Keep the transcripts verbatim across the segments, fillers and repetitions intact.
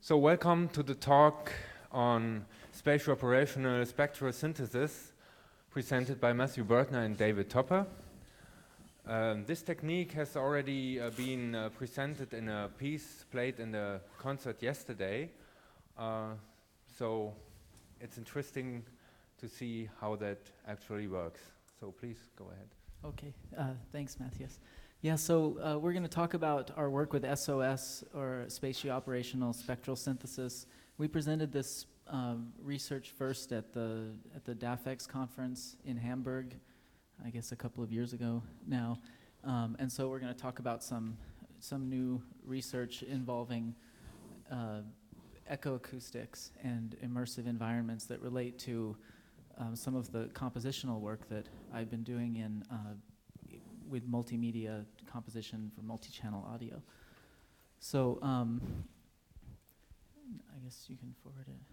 So welcome to the talk on spatial operational spectral synthesis presented by Matthew Bertner and David Topper. Um, this technique has already uh, been uh, presented in a piece played in the concert yesterday. Uh, so it's interesting to see how that actually works. So please go ahead. Okay, uh, thanks, Matthias. Yeah, so uh, we're going to talk about our work with S O S, or spatio-operational spectral synthesis. We presented this um, research first at the at the D A F X conference in Hamburg, I guess a couple of years ago now, um, and so we're going to talk about some some new research involving uh, echoacoustics and immersive environments that relate to um, some of the compositional work that I've been doing in. Uh, with multimedia composition for multi-channel audio. So um, I guess you can forward it.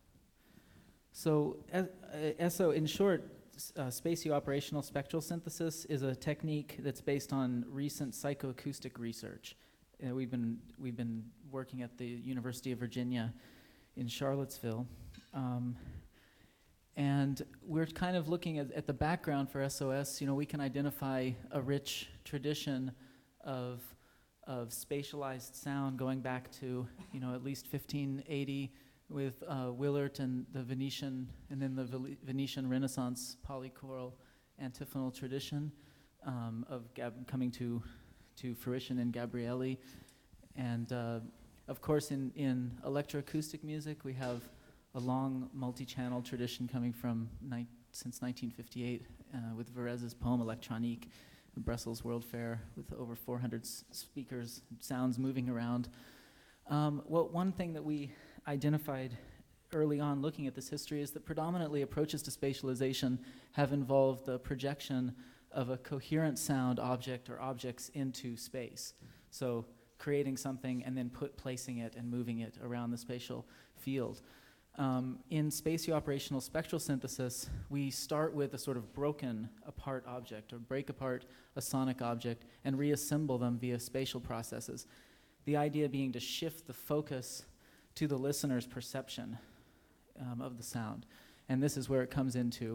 So uh, S O, in short, uh, spatio-operational spectral synthesis is a technique that's based on recent psychoacoustic research. Uh, we've been we've been working at the University of Virginia in Charlottesville. Um, And we're kind of looking at, at the background for S O S. You know, we can identify a rich tradition of of spatialized sound going back to, you know, at least fifteen eighty with uh, Willaert and the Venetian, and then the Vel- Venetian Renaissance polychoral antiphonal tradition um, of Gab- coming to to fruition in Gabrieli. And uh, of course, in in electroacoustic music, we have a long multi-channel tradition coming from ni- since nineteen fifty-eight uh, with Varèse's poem Electronique, the Brussels World Fair with over four hundred s- speakers, sounds moving around. Um, well, one thing that we identified early on looking at this history is that predominantly approaches to spatialization have involved the projection of a coherent sound object or objects into space. So creating something and then put placing it and moving it around the spatial field. Um, in spatio-operational spectral synthesis, we start with a sort of broken apart object, or break apart a sonic object and reassemble them via spatial processes. The idea being to shift the focus to the listener's perception um, of the sound. And this is where it comes into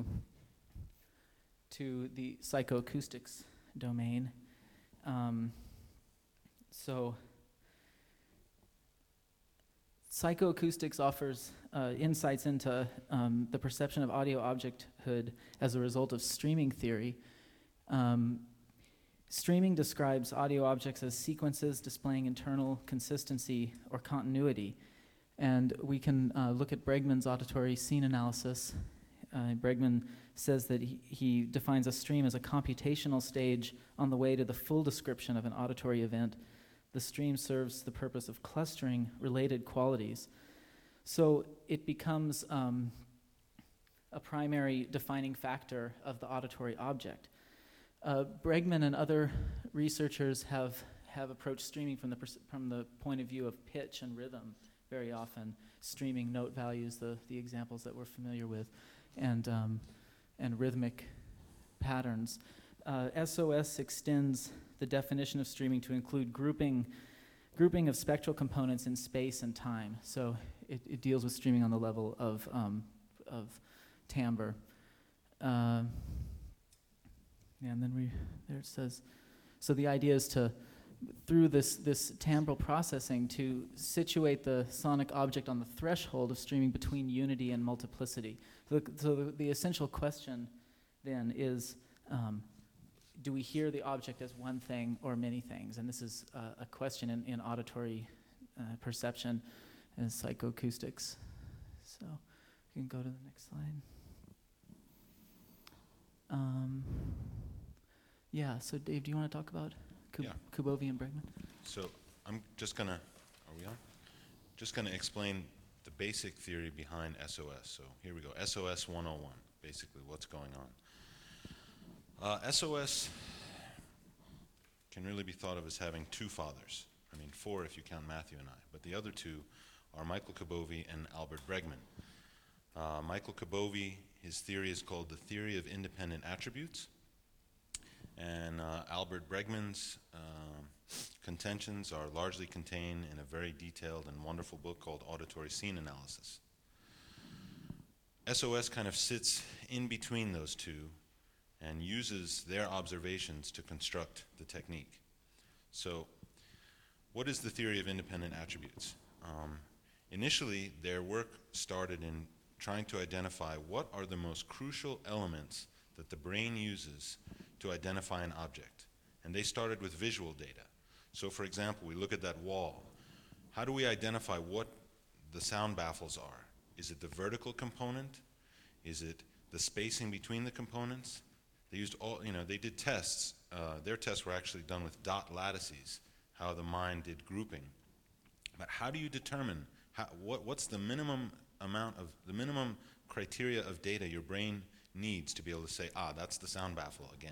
to the psychoacoustics domain. Um, so Psychoacoustics offers uh, insights into um, the perception of audio objecthood as a result of streaming theory. Um, streaming describes audio objects as sequences displaying internal consistency or continuity. And we can uh, look at Bregman's auditory scene analysis. Uh, Bregman says that he, he defines a stream as a computational stage on the way to the full description of an auditory event. The stream serves the purpose of clustering related qualities. So it becomes um, a primary defining factor of the auditory object. Uh, Bregman and other researchers have, have approached streaming from the, pers- from the point of view of pitch and rhythm very often, streaming note values, the, the examples that we're familiar with, and, um, and rhythmic patterns. Uh, S O S extends the definition of streaming to include grouping grouping of spectral components in space and time. So it, it deals with streaming on the level of um, of timbre. Uh, yeah, and then we there it says. So the idea is to, through this this timbral processing, to situate the sonic object on the threshold of streaming between unity and multiplicity. So the, so the, the essential question then is. Um, Do we hear the object as one thing or many things? And this is uh, a question in, in auditory uh, perception and psychoacoustics. So you can go to the next slide. Um, yeah, so Dave, do you want to talk about Kub- Yeah. Kubovi and Bregman? So I'm just gonna, are we on? Just gonna explain the basic theory behind S O S. So here we go, S O S one oh one, basically what's going on. Uh, S O S can really be thought of as having two fathers. I mean, four if you count Matthew and I, but the other two are Michael Kubovi and Albert Bregman. Uh, Michael Kubovi, his theory is called the theory of independent attributes, And uh, Albert Bregman's um, contentions are largely contained in a very detailed and wonderful book called Auditory Scene Analysis. S O S kind of sits in between those two and uses their observations to construct the technique. So, what is the theory of independent attributes? Um, initially, their work started in trying to identify what are the most crucial elements that the brain uses to identify an object. And they started with visual data. So for example, we look at that wall. How do we identify what the sound baffles are? Is it the vertical component? Is it the spacing between the components? They used all, you know, they did tests. Uh, their tests were actually done with dot lattices, how the mind did grouping. But how do you determine, how, what, what's the minimum amount of, the minimum criteria of data your brain needs to be able to say, ah, that's the sound baffle again.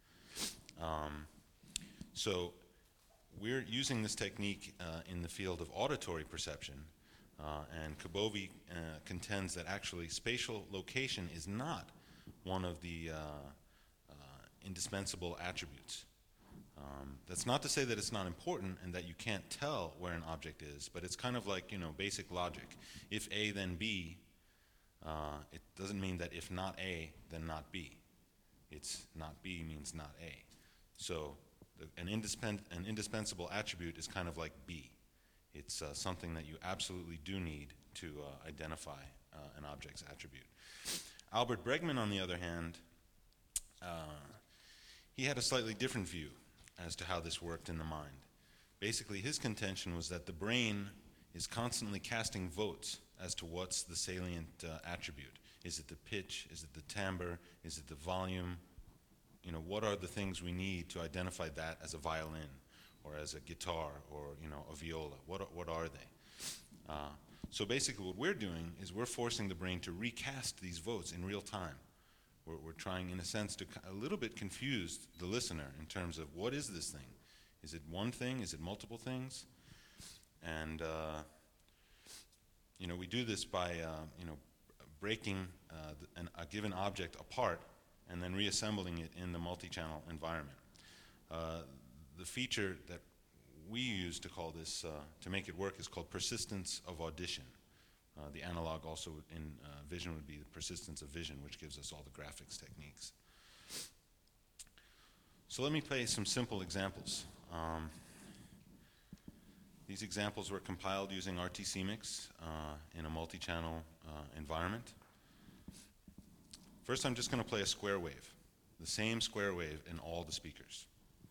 Um, so we're using this technique uh, in the field of auditory perception, uh, and Kabovi uh, contends that actually spatial location is not one of the uh, uh, indispensable attributes. Um, that's not to say that it's not important and that you can't tell where an object is, but it's kind of like, you know, basic logic. If A, then B, uh, it doesn't mean that if not A, then not B. It's not B means not A. So the, an, indispens an indispensable attribute is kind of like B. It's uh, something that you absolutely do need to uh, identify uh, an object's attribute. Albert Bregman, on the other hand, uh, he had a slightly different view as to how this worked in the mind. Basically, his contention was that the brain is constantly casting votes as to what's the salient uh, attribute. Is it the pitch? Is it the timbre? Is it the volume? You know, what are the things we need to identify that as a violin or as a guitar or, you know, a viola? What are, what are they? Uh, so basically what we're doing is we're forcing the brain to recast these votes in real time. We're, we're trying, in a sense, to a little bit confuse the listener in terms of what is this thing? Is it one thing? Is it multiple things? And, uh, you know, we do this by, uh, you know, breaking uh, the, an, a given object apart and then reassembling it in the multi-channel environment. Uh, the feature that we use to call this, uh, to make it work, is called persistence of audition. Uh, the analog also in uh, vision would be the persistence of vision, which gives us all the graphics techniques. So let me play some simple examples. Um, these examples were compiled using R T C Mix uh, in a multi-channel uh, environment. First, I'm just going to play a square wave, the same square wave in all the speakers.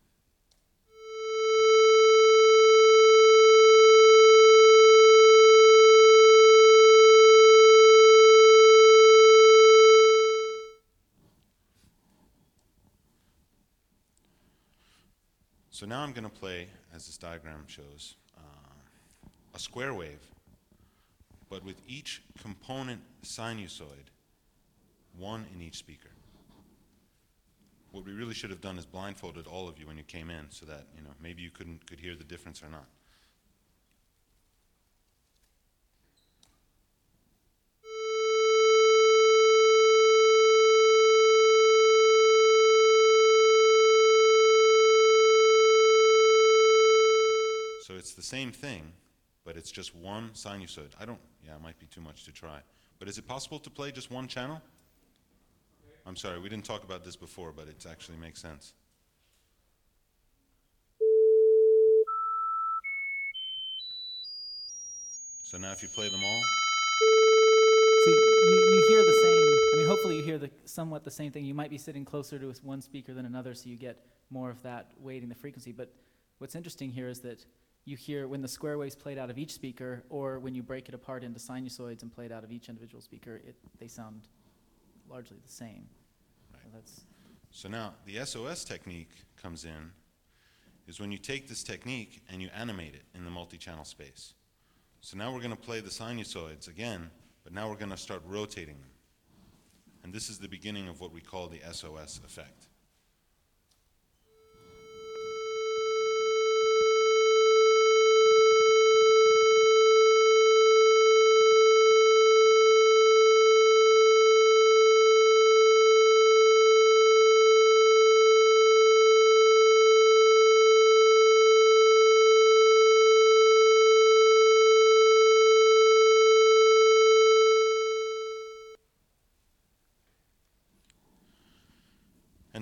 So now I'm going to play, as this diagram shows, uh, a square wave, but with each component sinusoid, one in each speaker. What we really should have done is blindfolded all of you when you came in so that, you know, maybe you couldn't could hear the difference or not. So it's the same thing, but it's just one sinusoid. I don't, yeah, it might be too much to try. But is it possible to play just one channel? I'm sorry, we didn't talk about this before, but it actually makes sense. So now if you play them all. So you, you hear the same, I mean, hopefully you hear the, somewhat the same thing. You might be sitting closer to one speaker than another, so you get more of that weight in the frequency. But what's interesting here is that you hear when the square wave's played out of each speaker, or when you break it apart into sinusoids and play it out of each individual speaker, it, they sound largely the same. Right. So that's So now the S O S technique comes in, is when you take this technique and you animate it in the multi-channel space. So now we're going to play the sinusoids again, but now we're going to start rotating them. And this is the beginning of what we call the S O S effect.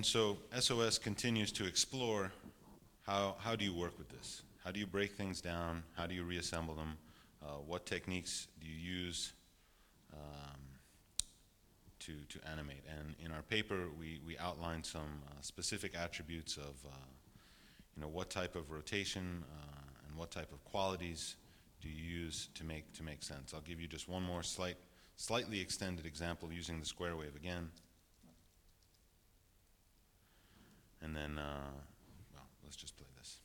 so S O S continues to explore how, how do you work with this? How do you break things down? How do you reassemble them? Uh, what techniques do you use um, to, to animate? And in our paper, we, we outlined some uh, specific attributes of uh, you know, what type of rotation uh, and what type of qualities do you use to make, to make sense. I'll give you just one more slight, slightly extended example using the square wave again. And then, uh, well, let's just play this.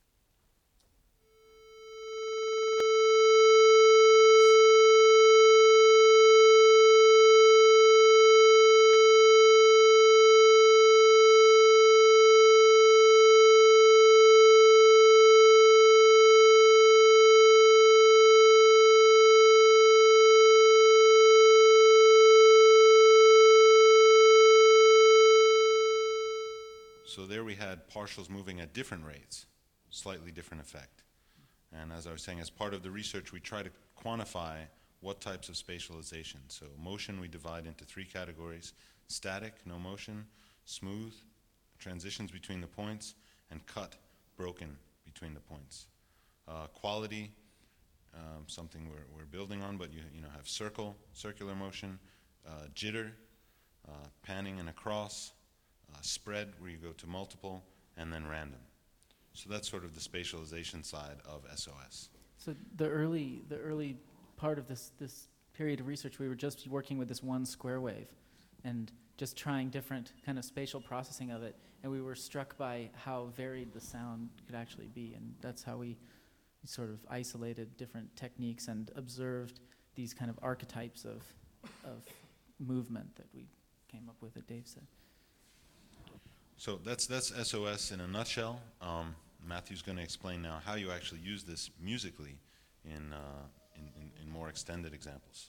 So there we had partials moving at different rates, slightly different effect. And as I was saying, as part of the research, we try to quantify what types of spatialization. So motion we divide into three categories: static, no motion; smooth, transitions between the points; and cut, broken between the points. Uh, quality, um, something we're, we're building on, but you, you know, have circle, circular motion; uh, jitter, uh, panning and across; Uh, spread, where you go to multiple; and then random. So that's sort of the spatialization side of S O S. So the early, the early part of this, this period of research, we were just working with this one square wave and just trying different kind of spatial processing of it. And we were struck by how varied the sound could actually be. And that's how we sort of isolated different techniques and observed these kind of archetypes of, of movement that we came up with, that Dave said. So that's that's S O S in a nutshell. Um, Matthew's going to explain now how you actually use this musically in, uh, in, in, in more extended examples.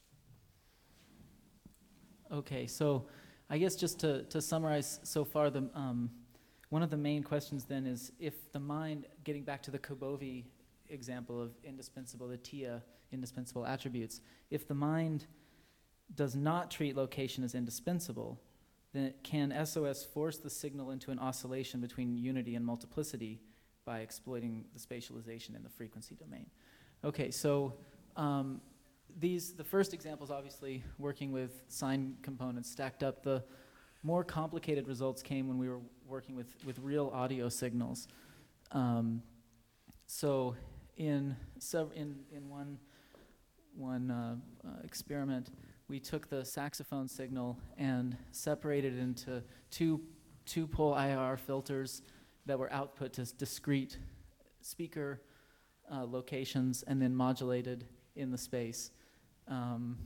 Okay, so I guess just to, to summarize so far, the um, one of the main questions then is, if the mind, getting back to the Kobovi example of indispensable, the T I A indispensable attributes, if the mind does not treat location as indispensable, then can S O S force the signal into an oscillation between unity and multiplicity by exploiting the spatialization in the frequency domain? Okay, so um, these, the first example is obviously working with sine components stacked up. The more complicated results came when we were working with, with real audio signals. Um, so in, sev- in, in one, one uh, uh, experiment, we took the saxophone signal and separated it into two two-pole I R filters that were output to discrete speaker uh, locations and then modulated in the space. Um,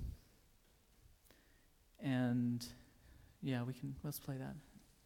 and yeah, we can, let's play that.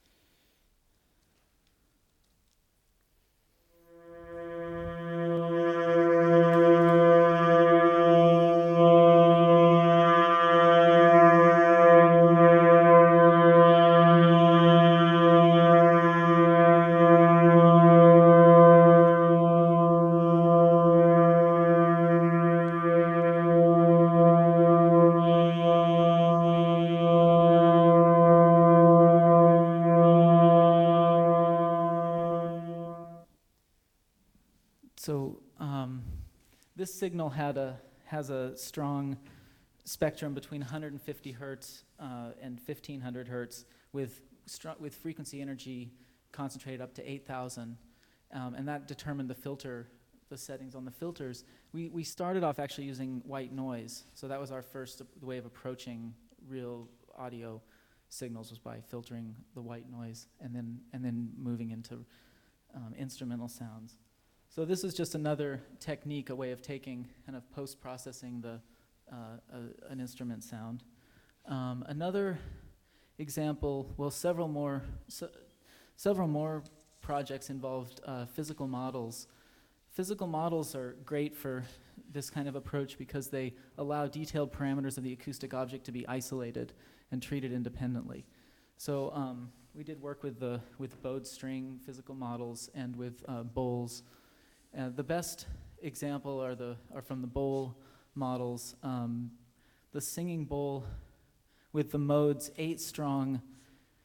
So um, this signal had a has a strong spectrum between one hundred fifty hertz uh, and fifteen hundred hertz, with str- with frequency energy concentrated up to eight thousand, um, and that determined the filter, the settings on the filters. We we started off actually using white noise, so that was our first way of approaching real audio signals, was by filtering the white noise and then and then moving into um, instrumental sounds. So this is just another technique, a way of taking kind of post-processing the uh, uh, an instrument sound. Um, another example, well, several more se- several more projects involved uh, physical models. Physical models are great for this kind of approach because they allow detailed parameters of the acoustic object to be isolated and treated independently. So um, we did work with the with bowed string physical models and with uh, bowls. Uh, the best example are the are from the bowl models. Um, the singing bowl with the modes eight strong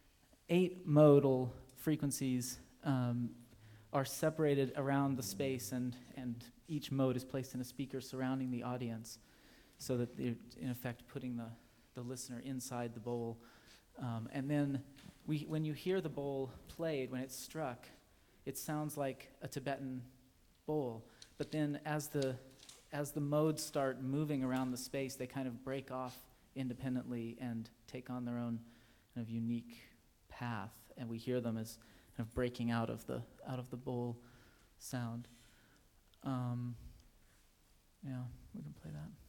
eight modal frequencies um, are separated around the space, and, and each mode is placed in a speaker surrounding the audience, so that they're, in effect, putting the, the listener inside the bowl. Um, and then we, when you hear the bowl played, when it's struck, it sounds like a Tibetan bowl. But then as the, as the modes start moving around the space, they kind of break off independently and take on their own kind of unique path. And we hear them as kind of breaking out of the, out of the bowl sound. Um, yeah, we can play that.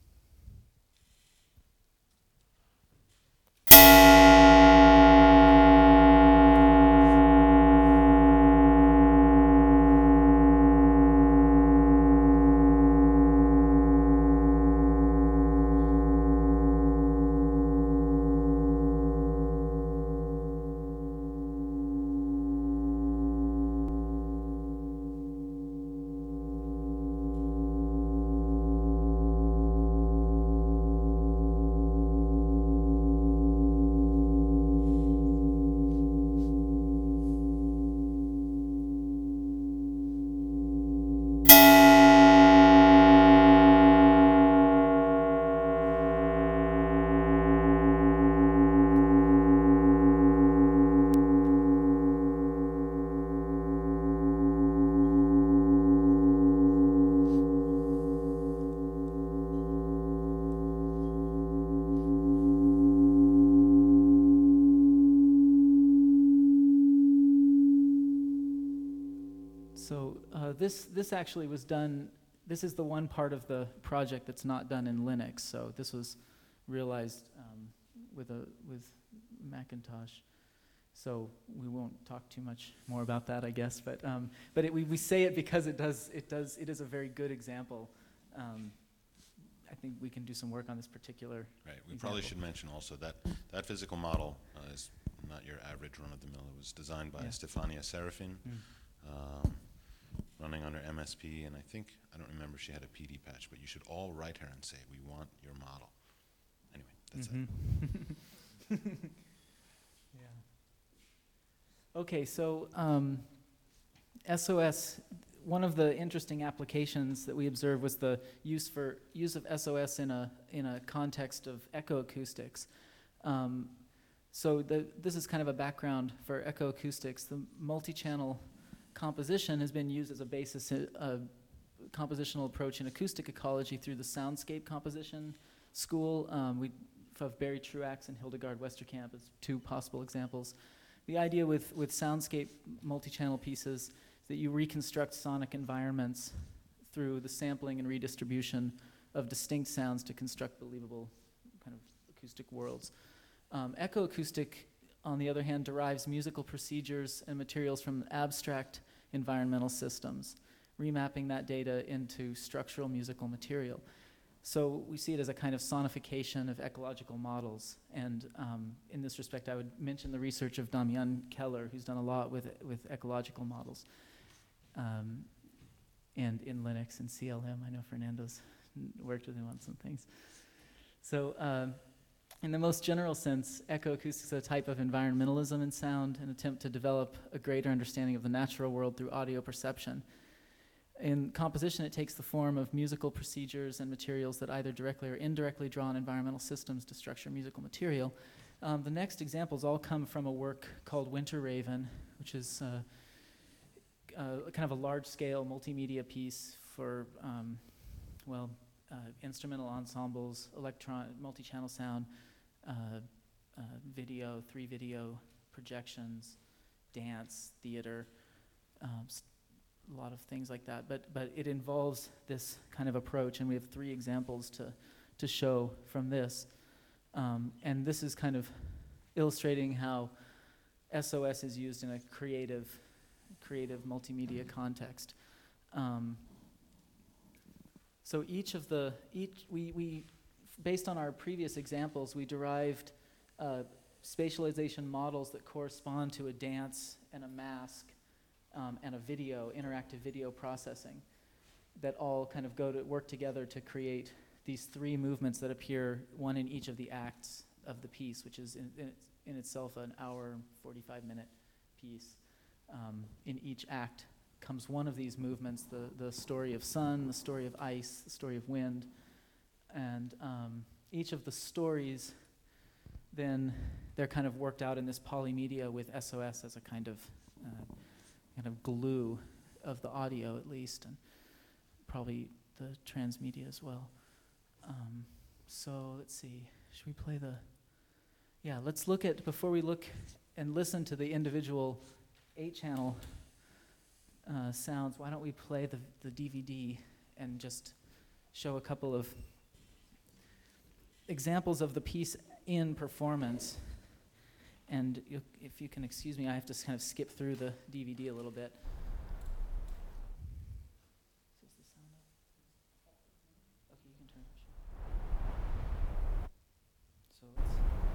So uh, this this actually was done, this is the one part of the project that's not done in Linux. So this was realized um, with a with Macintosh. So we won't talk too much more about that, I guess. But um, but it, we we say it because it does it does it is a very good example. Um, I think we can do some work on this particular. Right. We example. probably should mention also that that physical model uh, is not your average run-of-the-mill. It was designed by Yeah. Stefania Serafin, Mm. um, running under M S P, and I think, I don't remember if she had a P D patch, but you should all write her and say, we want your model. Anyway, that's it. Mhm. Yeah. Okay, so um, S O S, one of the interesting applications that we observed was the use for use of S O S in a in a context of echoacoustics. Um, so the, this is kind of a background for echoacoustics. The multi-channel composition has been used as a basis, a, a compositional approach in acoustic ecology through the Soundscape Composition School. Um, we have Barry Truax and Hildegard Westerkamp as two possible examples. The idea with, with soundscape multi-channel pieces is that you reconstruct sonic environments through the sampling and redistribution of distinct sounds to construct believable kind of acoustic worlds. Um, echoacoustic, on the other hand, derives musical procedures and materials from abstract environmental systems, remapping that data into structural musical material. So we see it as a kind of sonification of ecological models. And um, in this respect, I would mention the research of Damian Keller, who's done a lot with, with ecological models. Um, and in Linux and C L M, I know Fernando's worked with him on some things. So um, in the most general sense, echoacoustics is a type of environmentalism in sound, an attempt to develop a greater understanding of the natural world through audio perception. In composition, it takes the form of musical procedures and materials that either directly or indirectly draw on environmental systems to structure musical material. Um, the next examples all come from a work called Winter Raven, which is uh, uh, kind of a large-scale multimedia piece for, um, well, uh, instrumental ensembles, electron, multi-channel sound, uh, uh, video, three video projections, dance, theater, um, a lot of things like that, but but it involves this kind of approach, and we have three examples to to show from this, um, and this is kind of illustrating how S O S is used in a creative, creative multimedia context. Um, so each of the each we we based on our previous examples, we derived uh, spatialization models that correspond to a dance and a mask. Um, and a video, interactive video processing that all kind of go to work together to create these three movements that appear, one in each of the acts of the piece, which is in, in, in itself an hour, forty-five minute piece. Um, in each act comes one of these movements, the, the story of sun, the story of ice, the story of wind, and um, each of the stories, then they're kind of worked out in this polymedia with S O S as a kind of uh, kind of glue of the audio, at least, and probably the transmedia as well. Um, so let's see, should we play the, yeah, let's look at, before we look and listen to the individual eight channel uh, sounds, why don't we play the, the D V D and just show a couple of examples of the piece in performance. And you, if you can excuse me, I have to kind of skip through the D V D a little bit. Is the sound up? Okay, you can turn it. So let's.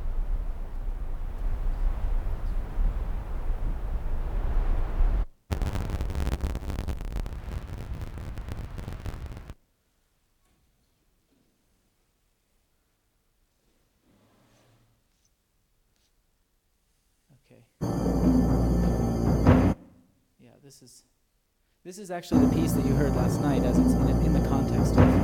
Okay. Yeah, this is this is actually the piece that you heard last night, as it's in, in the context of.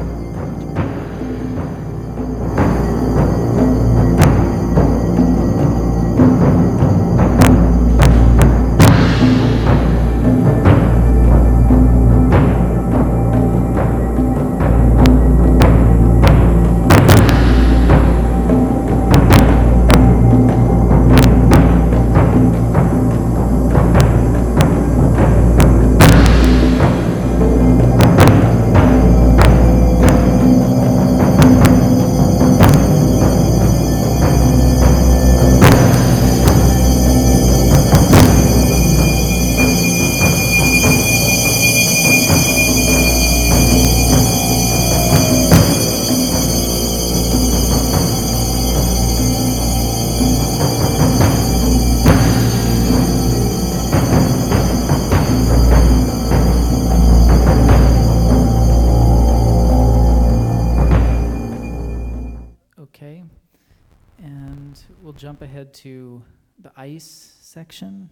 Okay, and we'll jump ahead to the ice section.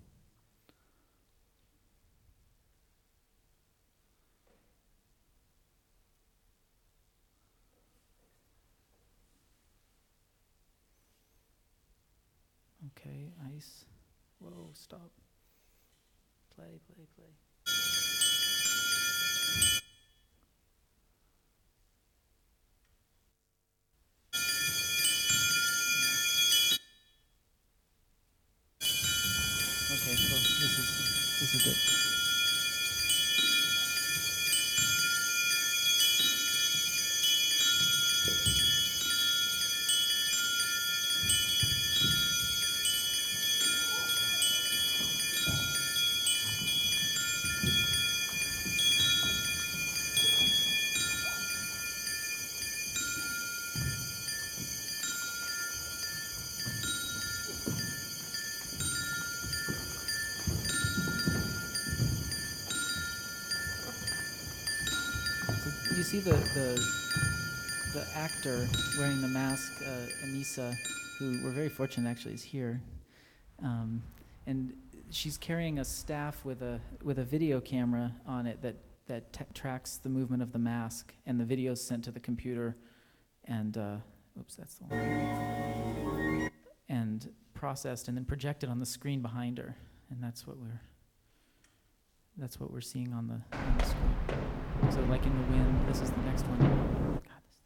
Okay, ice. Whoa, stop. Play, play, play. Okay, so this is this is it. You see the, the the actor wearing the mask, uh, Anissa, who we're very fortunate actually is here, um, and she's carrying a staff with a with a video camera on it that that t- tracks the movement of the mask, and the video is sent to the computer, and uh, oops, that's the one, and processed and then projected on the screen behind her, and that's what we're that's what we're seeing on the, on the screen. So like in the wind, this is the next one. God, this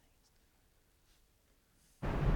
thing is...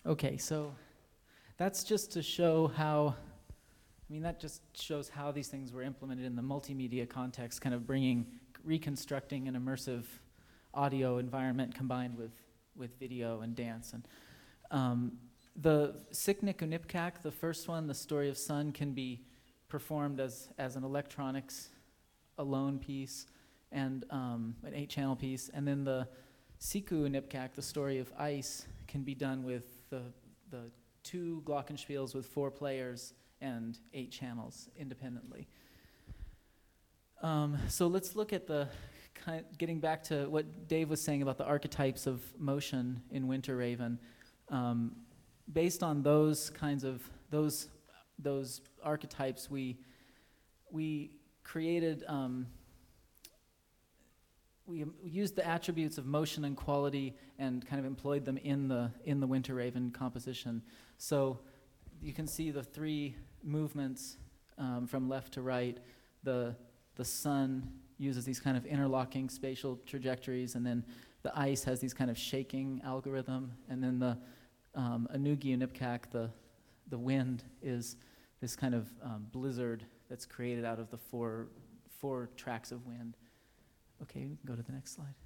Okay, so that's just to show how, I mean, that just shows how these things were implemented in the multimedia context, kind of bringing, reconstructing an immersive audio environment combined with, with video and dance. And um, the Siknik Unipkak, the first one, The Story of Sun, can be performed as, as an electronics alone piece and um, an eight-channel piece. And then the Siku Unipkak, The Story of Ice, can be done with the, the two glockenspiels with four players and eight channels independently. Um, so let's look at the, kind getting back to what Dave was saying about the archetypes of motion in Winter Raven. Um, based on those kinds of, those, those archetypes, we, we created, um, we used the attributes of motion and quality and kind of employed them in the, in the Winter Raven composition. So you can see the three movements um, from left to right. The, the sun uses these kind of interlocking spatial trajectories, and then the ice has these kind of shaking algorithm, and then the um, Anugi Unipkak, the, the wind, is this kind of um, blizzard that's created out of the four, four tracks of wind. Okay, we can go to the next slide.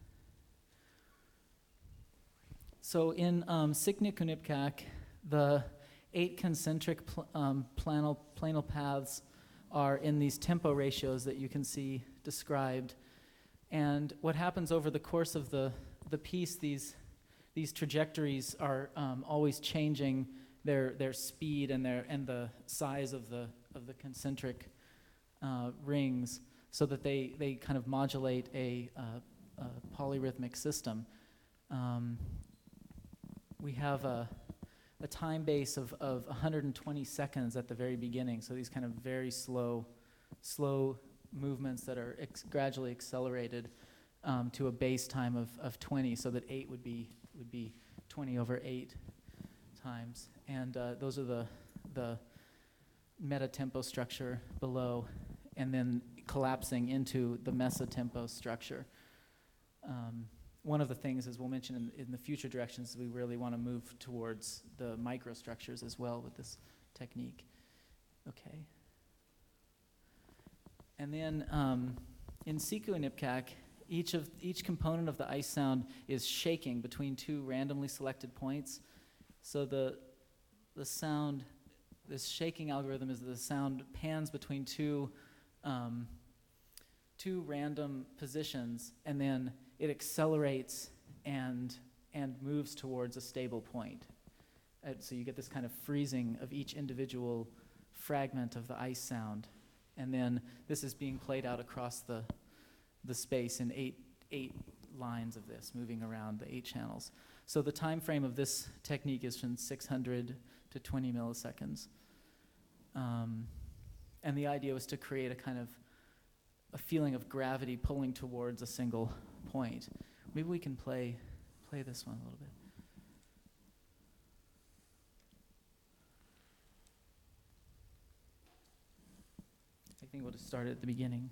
So in um, Siknik Unipkak, the eight concentric pl um, planal, planal paths are in these tempo ratios that you can see described. And what happens over the course of the, the piece, these, these trajectories are um, always changing their, their speed and, their, and the size of the, of the concentric uh, rings, so that they, they kind of modulate a, uh, a polyrhythmic system. Um, we have a, a time base of, of one hundred twenty seconds at the very beginning, so these kind of very slow, slow movements that are ex gradually accelerated um, to a base time of, of twenty, so that eight would be, would be twenty over eight times. And uh, those are the, the meta-tempo structure below, and then collapsing into the mesotempo structure. Um, one of the things, as we'll mention in, in the future directions, we really want to move towards the microstructures as well with this technique. Okay. And then um, in Siku Unipkak, each of each component of the ice sound is shaking between two randomly selected points. So the the sound, this shaking algorithm is the sound pans between two Um, two random positions, and then it accelerates and and moves towards a stable point. Uh, so you get this kind of freezing of each individual fragment of the ice sound, and then this is being played out across the the space in eight eight lines of this, moving around the eight channels. So the time frame of this technique is from six hundred to twenty milliseconds. Um, And the idea was to create a kind of a feeling of gravity pulling towards a single point. Maybe we can play play this one a little bit. I think we'll just start at the beginning.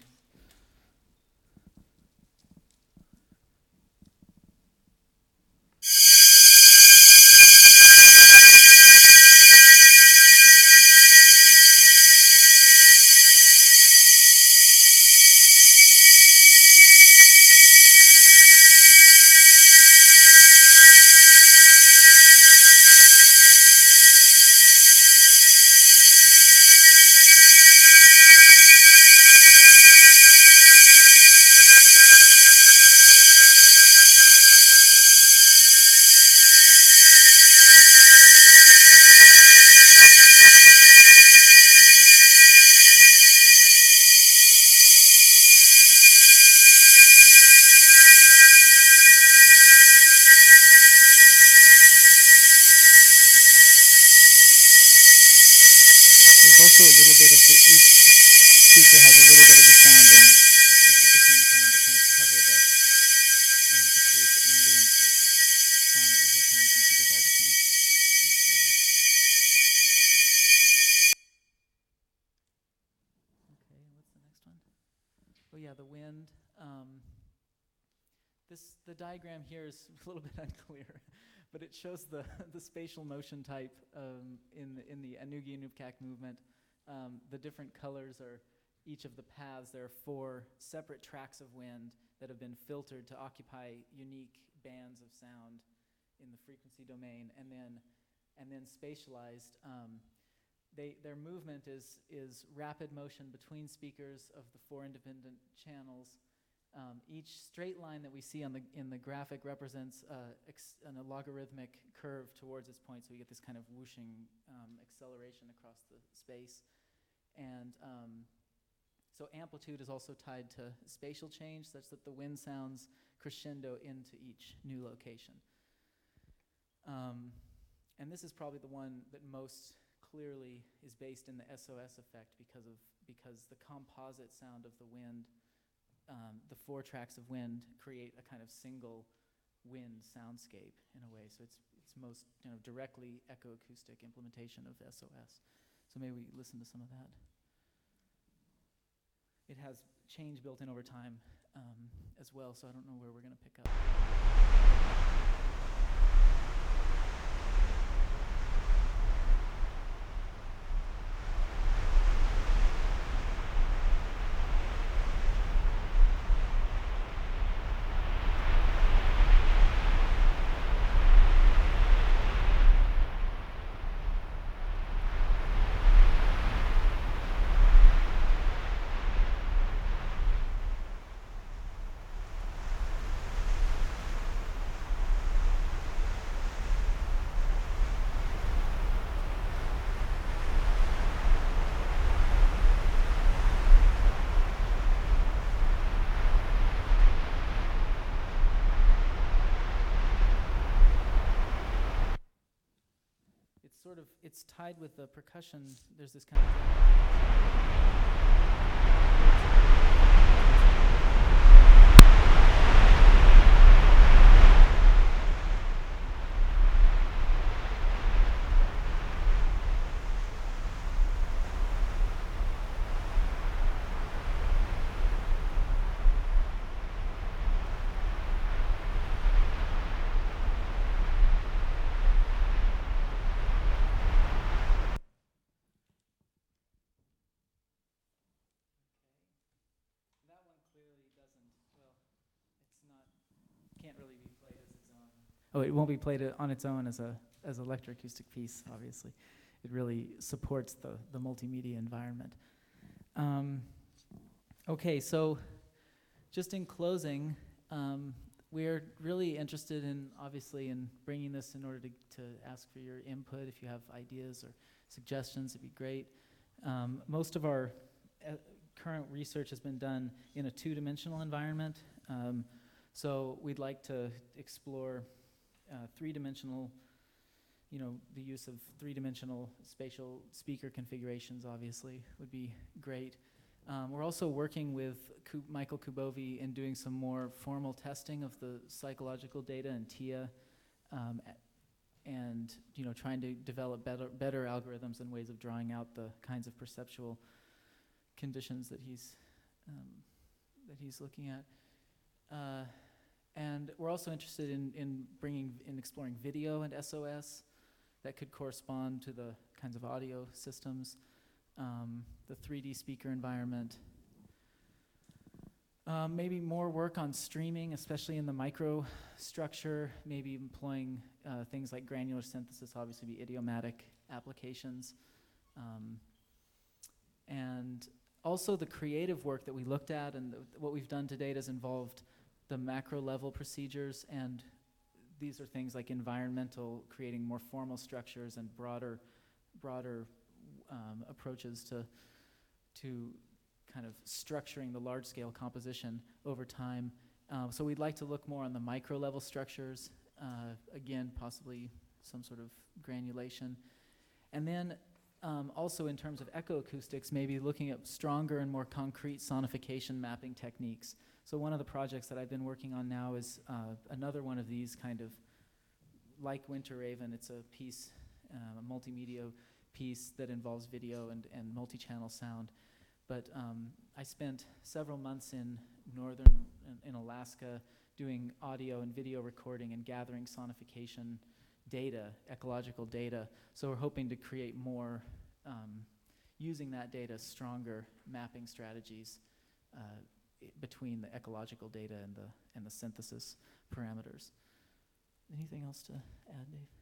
Also a little bit of the, each speaker has a little bit of the sound in it. It's at the same time to kind of cover the, um, to create the ambient sound that we hear coming from speakers all the time. That's fair enough. Okay, what's the next one? Oh yeah, the wind. Um, this the diagram here is a little bit unclear, but it shows the, the spatial motion type um, in, the, in the Anugi Nupkak movement. Um, the different colors are each of the paths. There are four separate tracks of wind that have been filtered to occupy unique bands of sound in the frequency domain, and then, and then spatialized. Um, they, their movement is, is rapid motion between speakers of the four independent channels. Um, each straight line that we see on the, in the graphic represents uh, ex an, a logarithmic curve towards its point, so we get this kind of whooshing um, acceleration across the space. And um, so amplitude is also tied to spatial change, such that the wind sounds crescendo into each new location. Um, and this is probably the one that most clearly is based in the S O S effect because of because the composite sound of the wind, um, the four tracks of wind create a kind of single wind soundscape in a way. So it's it's most you know directly echoacoustic implementation of S O S. So maybe we listen to some of that. It has change built in over time um, as well, so I don't know where we're going to pick up. Sort of, it's tied with the percussion. There's this kind of can't really be played as its own. Oh, it won't be played on its own as a as an electroacoustic piece, obviously. It really supports the, the multimedia environment. Um, okay, so just in closing, um, we're really interested in, obviously, in bringing this in order to, to ask for your input. If you have ideas or suggestions, it'd be great. Um, most of our uh, current research has been done in a two-dimensional environment. Um, So we'd like to explore uh, three-dimensional, you know, the use of three-dimensional spatial speaker configurations, obviously, would be great. Um, we're also working with Ku- Michael Kubovi in doing some more formal testing of the psychological data in T I A, um, and, you know, trying to develop better, better algorithms and ways of drawing out the kinds of perceptual conditions that he's, um, that he's looking at. Uh, and we're also interested in, in bringing, in exploring video and S O S that could correspond to the kinds of audio systems, um, the three D speaker environment. Um, maybe more work on streaming, especially in the microstructure, maybe employing uh, things like granular synthesis, obviously be idiomatic applications. Um, and also the creative work that we looked at and th what we've done to date has involved the macro level procedures, and these are things like environmental, creating more formal structures and broader, broader um, approaches to, to kind of structuring the large scale composition over time. Um, so we'd like to look more on the micro level structures, uh, again, possibly some sort of granulation. And then um, also in terms of echoacoustics, maybe looking at stronger and more concrete sonification mapping techniques. So one of the projects that I've been working on now is uh, another one of these kind of, like Winter Raven, it's a piece, uh, a multimedia piece that involves video and, and multi-channel sound. But um, I spent several months in northern, in, in Alaska, doing audio and video recording and gathering sonification data, ecological data. So we're hoping to create more, um, using that data, stronger mapping strategies uh, i- between the ecological data and the and the synthesis parameters. Anything else to add, Dave?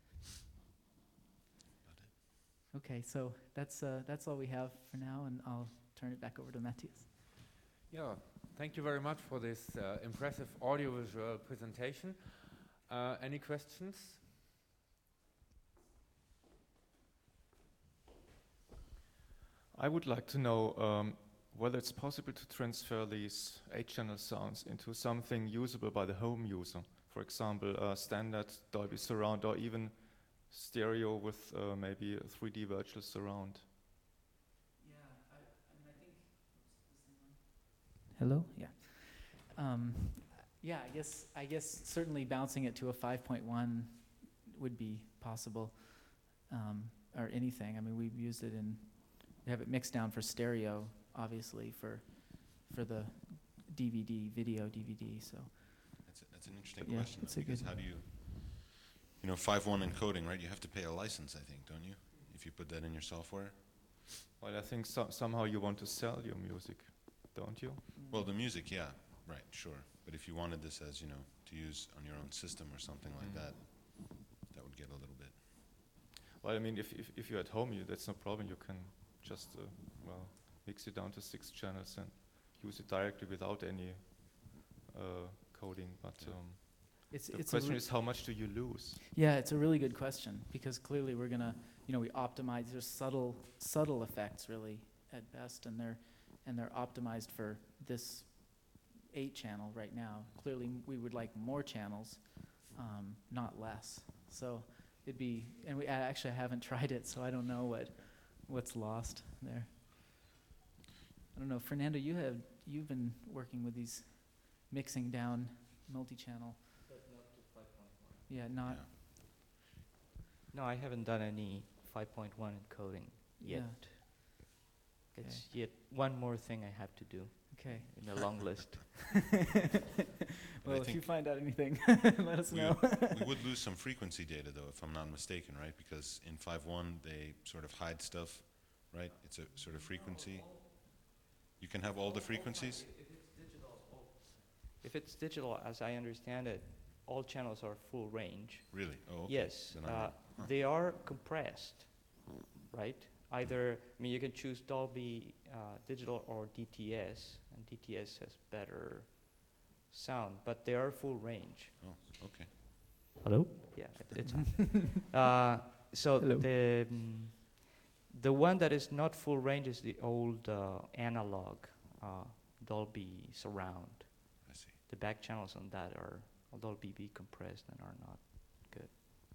About it. Okay, so that's uh, that's all we have for now, and I'll turn it back over to Matthias. Yeah, thank you very much for this uh, impressive audiovisual presentation. Uh, any questions? I would like to know um, whether it's possible to transfer these eight-channel sounds into something usable by the home user. For example, uh, standard Dolby Surround, or even stereo with uh, maybe a three D virtual surround. Yeah, I, I mean, I think. Hello. Yeah. Um, yeah, I guess I guess certainly bouncing it to a five point one would be possible, um, or anything. I mean, we've used it in. We have it mixed down for stereo, obviously for for the D V D, video D V D. So. That's, a, that's an interesting Yeah, question, it's though, a because good how do you, you know, five one encoding, right? You have to pay a license, I think, don't you? If you put that in your software. Well, I think so somehow you want to sell your music, don't you? Well, the music, yeah, right, sure. But if you wanted this as, you know, to use on your own system or something like Mm. that, that would get a little bit. Well, I mean, if, if, if you're at home, you, that's no problem. You can just, uh, well, mix it down to six channels and use it directly without any uh, coding. But Yeah. um, It's the it's a question re- is, how much do you lose? Yeah, it's a really good question, because clearly we're gonna, you know, we optimize. There's subtle, subtle effects really at best, and they're, and they're optimized for this eight channel right now. Clearly, m- we would like more channels, um, not less. So it'd be, and we I actually haven't tried it, so I don't know what, what's lost there. I don't know, Fernando. You have you've been working with these, mixing down multi-channel. Yeah, not. Yeah. No, I haven't done any five point one encoding Yeah. yet. It's yet one more thing I have to do Okay. in the long list. Well, if you think find out anything, let us we know. would, we would lose some frequency data, though, if I'm not mistaken, right? Because in five one, they sort of hide stuff, right? It's a sort of frequency. You can have all the frequencies? If it's digital, as I understand it, all channels are full range. Really? Oh, okay. Yes, Then I'm uh, wrong. Huh. they are compressed, right? Either, I mean, you can choose Dolby uh, Digital or D T S, and D T S has better sound, but they are full range. Oh, okay. Hello? Yeah, it, it's on. uh, so Hello. the mm, the one that is not full range is the old uh, analog uh, Dolby Surround. I see. The back channels on that are Dolby B compressed and are not good.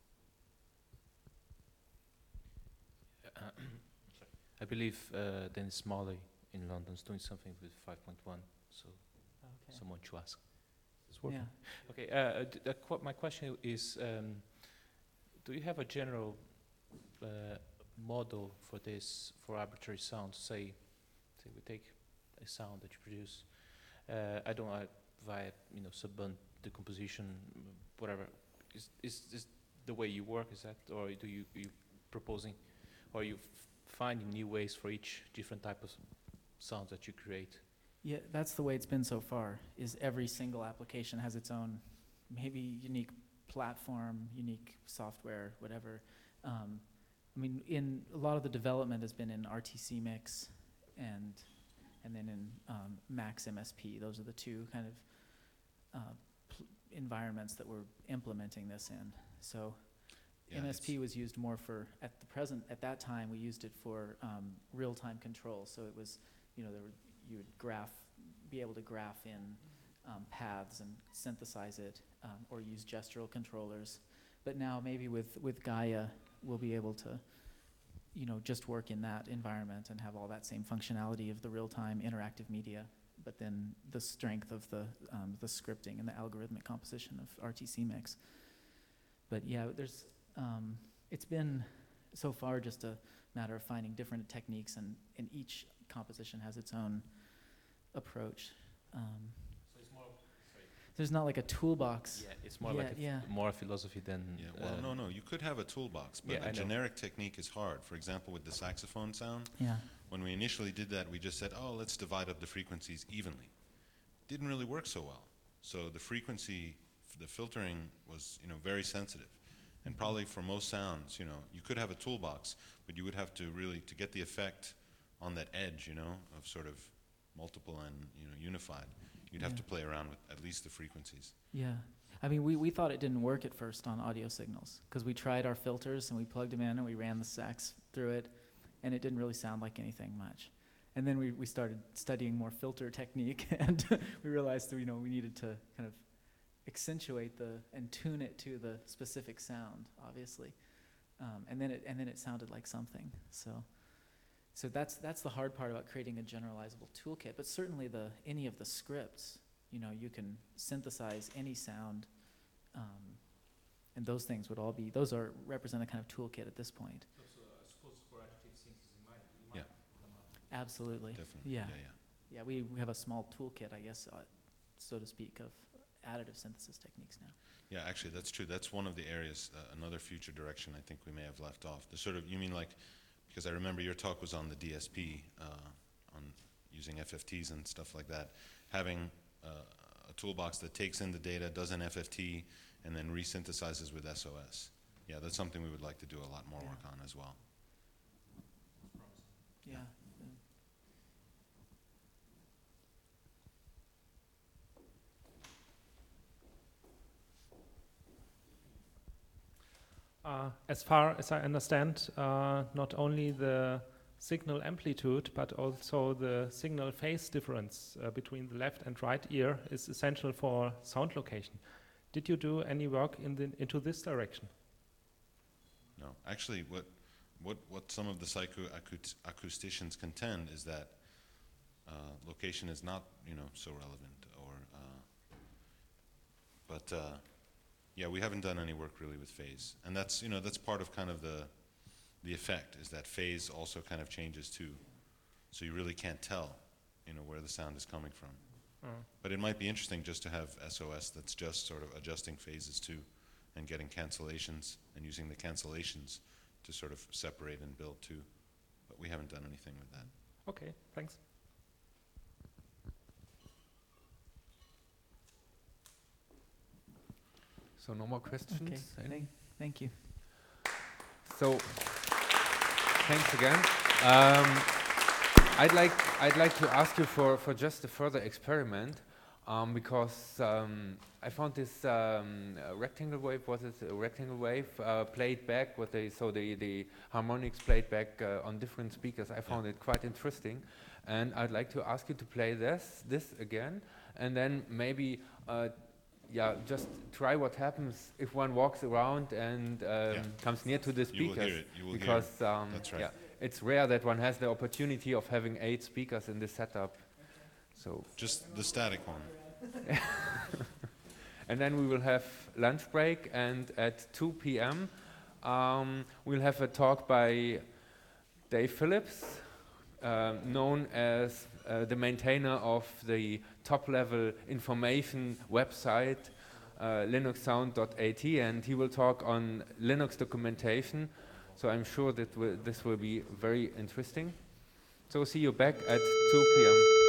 Uh, I believe uh, Dennis Smalley in London is doing something with five point one, so Okay. someone should ask. It's working. Yeah. Okay, uh, d- uh, qu- my question is, um, do you have a general uh, model for this, for arbitrary sounds? Say, say we take a sound that you produce, uh, I don't know, via, you know, subband decomposition, mm, whatever. Is, is is the way you work, is that, or do you, you proposing, or are you f- finding new ways for each different type of s- sounds that you create? Yeah, that's the way it's been so far, is every single application has its own maybe unique platform, unique software, whatever. Um, I mean, in a lot of the development has been in R T C Mix and and then in um, Max M S P. Those are the two kind of uh, pl- environments that we're implementing this in. So Yeah, M S P it's- was used more for, at the present, at that time, we used it for um, real-time control. So it was, you know, there were, you would graph, be able to graph in um, paths and synthesize it, um, or use gestural controllers. But now maybe with, with Gaia, we'll be able to, you know, just work in that environment and have all that same functionality of the real-time interactive media, but then the strength of the, um, the scripting and the algorithmic composition of R T C Mix. But yeah, there's, um, it's been so far just a matter of finding different techniques, and, and each composition has its own approach. Um, So it's more, sorry, there's not like a toolbox. Yeah, it's more Yeah, like a th- yeah. more a philosophy than. Yeah, well, uh, no, no, you could have a toolbox, but Yeah, a I know. generic technique is hard. For example, with the saxophone sound, Yeah, when we initially did that, we just said, oh, let's divide up the frequencies evenly. Didn't really work so well. So the frequency, f- the filtering was, you know, very sensitive. And probably for most sounds, you know, you could have a toolbox, but you would have to really, to get the effect on that edge, you know, of sort of multiple and, you know, unified, you'd have Yeah. to play around with at least the frequencies. yeah. I mean, we, we thought it didn't work at first on audio signals because we tried our filters and we plugged them in and we ran the sax through it, and it didn't really sound like anything much. And then we, we started studying more filter technique, and we realized that, you know, we needed to kind of accentuate the and tune it to the specific sound, obviously. Um, and then it and then it sounded like something. So so that's that's the hard part about creating a generalizable toolkit. But certainly the any of the scripts, you know, you can synthesize any sound, um, and those things would all be those are represent a kind of toolkit at this point. Yeah. Absolutely. Definitely. Yeah. Yeah, yeah. Yeah, we, we have a small toolkit, I guess, uh, so to speak, of additive synthesis techniques now. Yeah, actually, that's true. That's one of the areas, uh, another future direction I think we may have left off. The sort of, you mean like, because I remember your talk was on the D S P, uh, on using F F Ts and stuff like that. Having uh, a toolbox that takes in the data, does an F F T, and then resynthesizes with S O S. Yeah, that's something we would like to do a lot more Yeah. work on as well. Yeah. Uh, as far as I understand, uh, not only the signal amplitude, but also the signal phase difference uh, between the left and right ear is essential for sound location. Did you do any work in the, into this direction? No, actually, what what what some of the psychoacousticians contend is that uh, location is not, you know, so relevant, or uh, but uh, yeah, we haven't done any work really with phase, and that's, you know, that's part of kind of the the effect, is that phase also kind of changes too, so you really can't tell, you know, where the sound is coming from. Uh, But it might be interesting just to have S O S that's just sort of adjusting phases too, and getting cancellations, and using the cancellations to sort of separate and build too. But we haven't done anything with that. okay, thanks. So no more questions? Okay, Any? thank, thank you. So, thanks again. Um, I'd like I'd like to ask you for, for just a further experiment, um, because um, I found this um, uh, rectangle wave. Was it a rectangle wave uh, played back? What they so the the harmonics played back uh, on different speakers. I found it quite interesting, and I'd like to ask you to play this this again, and then maybe. Uh, Yeah, just try what happens if one walks around and um, Yeah. comes near to the You will speakers. hear it. You will hear it. Because um, That's right. yeah, it's rare that one has the opportunity of having eight speakers in this setup. So, Just the static one. and then we will have lunch break, and at two p m um, we'll have a talk by Dave Phillips, uh, known as uh, the maintainer of the top-level information website, uh, linux sound dot a t, and he will talk on Linux documentation. So I'm sure that wi- this will be very interesting. So see you back at two p m